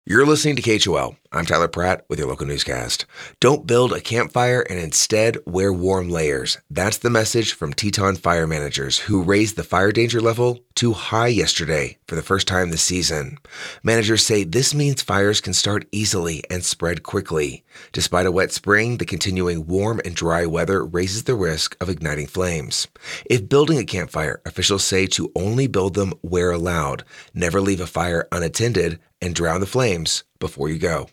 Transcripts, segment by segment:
You're listening to KHOL. I'm Tyler Pratt with your local newscast. Don't build a campfire and instead wear warm layers. That's the message from Teton fire managers who raised the fire danger level to high yesterday for the first time this season. Managers say this means fires can start easily and spread quickly. Despite a wet spring, the continuing warm and dry weather raises the risk of igniting flames. If building a campfire, officials say to only build them where allowed. Never leave a fire unattended and drown the flames before you go.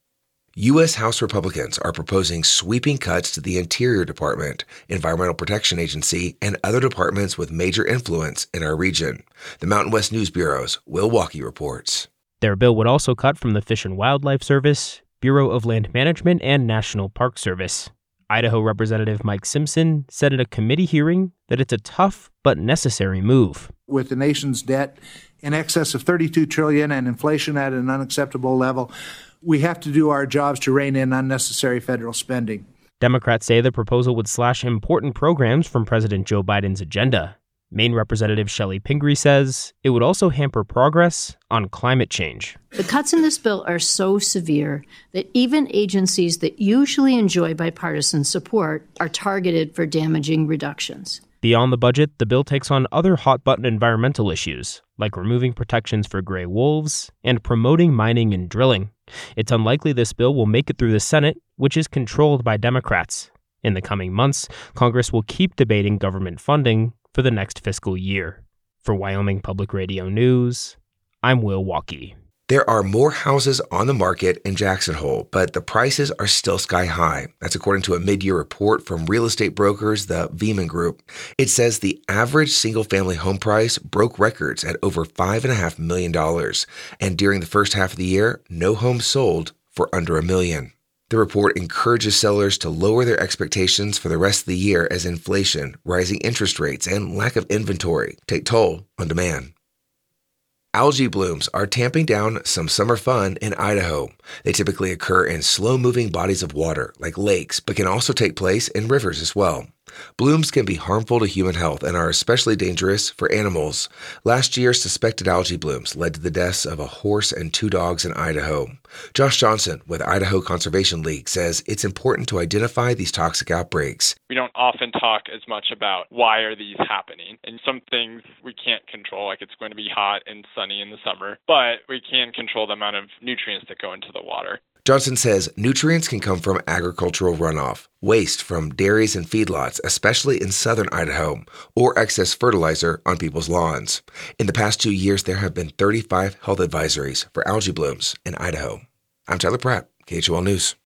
U.S. House Republicans are proposing sweeping cuts to the Interior Department, Environmental Protection Agency, and other departments with major influence in our region. The Mountain West News Bureau's Will Walkey reports. Their bill would also cut from the Fish and Wildlife Service, Bureau of Land Management, and National Park Service. Idaho Representative Mike Simpson said at a committee hearing that it's a tough but necessary move. With the nation's debt in excess of $32 trillion and inflation at an unacceptable level, we have to do our jobs to rein in unnecessary federal spending. Democrats say the proposal would slash important programs from President Joe Biden's agenda. Maine Representative Shelley Pingree says it would also hamper progress on climate change. The cuts in this bill are so severe that even agencies that usually enjoy bipartisan support are targeted for damaging reductions. Beyond the budget, the bill takes on other hot-button environmental issues, like removing protections for gray wolves and promoting mining and drilling. It's unlikely this bill will make it through the Senate, which is controlled by Democrats. In the coming months, Congress will keep debating government funding for the next fiscal year. For Wyoming Public Radio News, I'm Will Walkey. There are more houses on the market in Jackson Hole, but the prices are still sky high. That's according to a mid-year report from real estate brokers, the Veman Group. It says the average single-family home price broke records at over $5.5 million. And during the first half of the year, no homes sold for under $1 million. The report encourages sellers to lower their expectations for the rest of the year as inflation, rising interest rates, and lack of inventory take toll on demand. Algae blooms are tamping down some summer fun in Idaho. They typically occur in slow-moving bodies of water, like lakes, but can also take place in rivers as well. Blooms can be harmful to human health and are especially dangerous for animals. Last year, suspected algae blooms led to the deaths of a horse and 2 dogs in Idaho. Josh Johnson with Idaho Conservation League says it's important to identify these toxic outbreaks. We don't often talk as much about why are these happening. And some things we can't control, like it's going to be hot and sunny in the summer, but we can control the amount of nutrients that go into the water. Johnson says nutrients can come from agricultural runoff, waste from dairies and feedlots, especially in southern Idaho, or excess fertilizer on people's lawns. In the past 2 years, there have been 35 health advisories for algae blooms in Idaho. I'm Tyler Pratt, KHOL News.